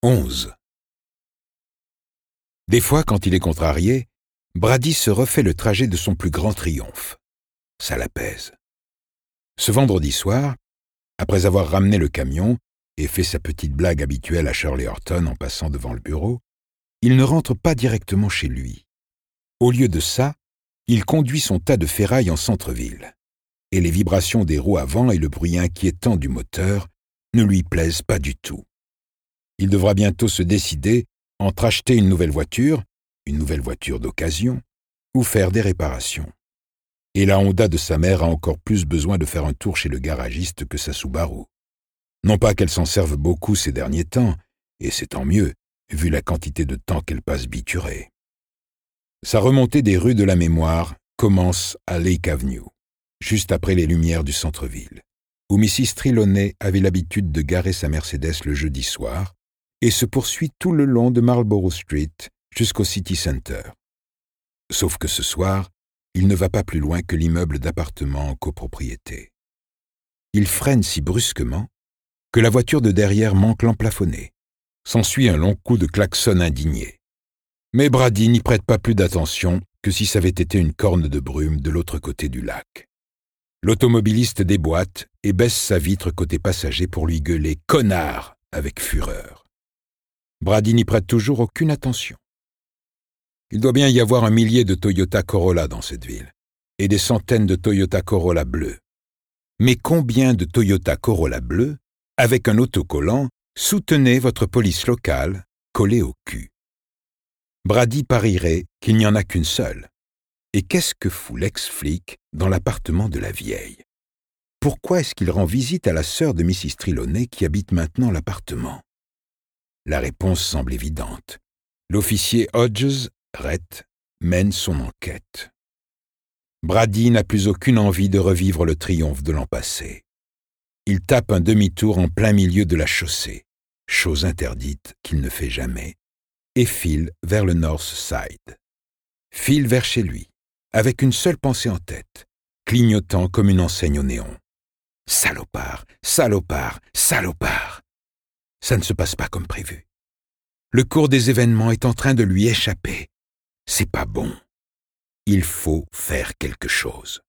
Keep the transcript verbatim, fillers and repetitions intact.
onze. Des fois, quand il est contrarié, Brady se refait le trajet de son plus grand triomphe. Ça l'apaise. Ce vendredi soir, après avoir ramené le camion et fait sa petite blague habituelle à Shirley Horton en passant devant le bureau, il ne rentre pas directement chez lui. Au lieu de ça, il conduit son tas de ferraille en centre-ville. Et les vibrations des roues avant et le bruit inquiétant du moteur ne lui plaisent pas du tout. Il devra bientôt se décider entre acheter une nouvelle voiture, une nouvelle voiture d'occasion, ou faire des réparations. Et la Honda de sa mère a encore plus besoin de faire un tour chez le garagiste que sa Subaru. Non pas qu'elle s'en serve beaucoup ces derniers temps, et c'est tant mieux, vu la quantité de temps qu'elle passe biturée. Sa remontée des rues de la mémoire commence à Lake Avenue, juste après les lumières du centre-ville, où missus Trelawney avait l'habitude de garer sa Mercedes le jeudi soir, et se poursuit tout le long de Marlborough Street jusqu'au City Center. Sauf que ce soir, il ne va pas plus loin que l'immeuble d'appartements en copropriété. Il freine si brusquement que la voiture de derrière manque l'emplafonner. S'ensuit un long coup de klaxon indigné. Mais Brady n'y prête pas plus d'attention que si ça avait été une corne de brume de l'autre côté du lac. L'automobiliste déboîte et baisse sa vitre côté passager pour lui gueuler « Connard !» avec fureur. Brady n'y prête toujours aucune attention. Il doit bien y avoir un millier de Toyota Corolla dans cette ville, et des centaines de Toyota Corolla bleus. Mais combien de Toyota Corolla bleus, avec un autocollant, soutenez votre police locale, collé au cul? Brady parierait qu'il n'y en a qu'une seule. Et qu'est-ce que fout l'ex-flic dans l'appartement de la vieille? Pourquoi est-ce qu'il rend visite à la sœur de missus Trelawney qui habite maintenant l'appartement? La réponse semble évidente. L'officier Hodges, Rhett, mène son enquête. Brady n'a plus aucune envie de revivre le triomphe de l'an passé. Il tape un demi-tour en plein milieu de la chaussée, chose interdite qu'il ne fait jamais, et file vers le North Side. File vers chez lui, avec une seule pensée en tête, clignotant comme une enseigne au néon. Salopard, salopard, salopard! Ça ne se passe pas comme prévu. Le cours des événements est en train de lui échapper. C'est pas bon. Il faut faire quelque chose.